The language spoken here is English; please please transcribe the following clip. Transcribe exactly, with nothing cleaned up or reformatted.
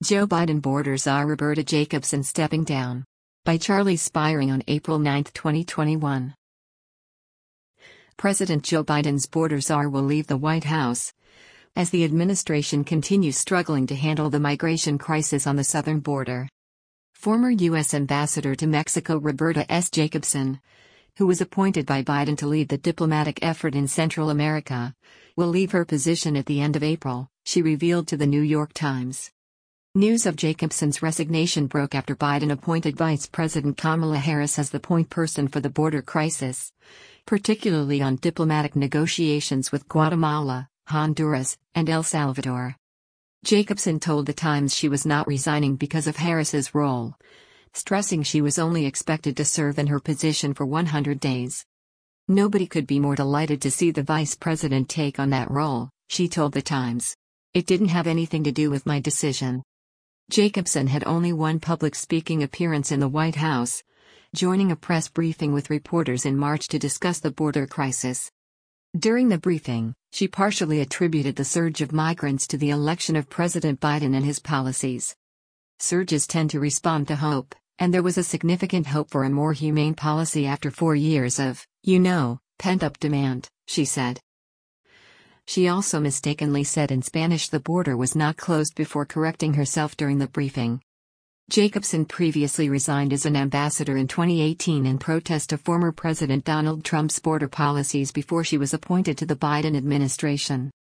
Joe Biden border czar Roberta Jacobson stepping down. By Charlie Spiring on April ninth, twenty twenty-one. President Joe Biden's border czar will leave the White House as the administration continues struggling to handle the migration crisis on the southern border. Former U S Ambassador to Mexico Roberta S. Jacobson, who was appointed by Biden to lead the diplomatic effort in Central America, will leave her position at the end of April, she revealed to the New York Times. News of Jacobson's resignation broke after Biden appointed Vice President Kamala Harris as the point person for the border crisis, particularly on diplomatic negotiations with Guatemala, Honduras, and El Salvador. Jacobson told The Times she was not resigning because of Harris's role, stressing she was only expected to serve in her position for one hundred days. "Nobody could be more delighted to see the vice president take on that role," she told The Times. "It didn't have anything to do with my decision." Jacobson had only one public speaking appearance in the White House, joining a press briefing with reporters in March to discuss the border crisis. During the briefing, she partially attributed the surge of migrants to the election of President Biden and his policies. Surges tend to respond to hope, and there was a significant hope for a more humane policy after four years of, you know, pent-up demand, she said. She also mistakenly said in Spanish the border was not closed before correcting herself during the briefing. Jacobson previously resigned as an ambassador in twenty eighteen in protest of former President Donald Trump's border policies before she was appointed to the Biden administration.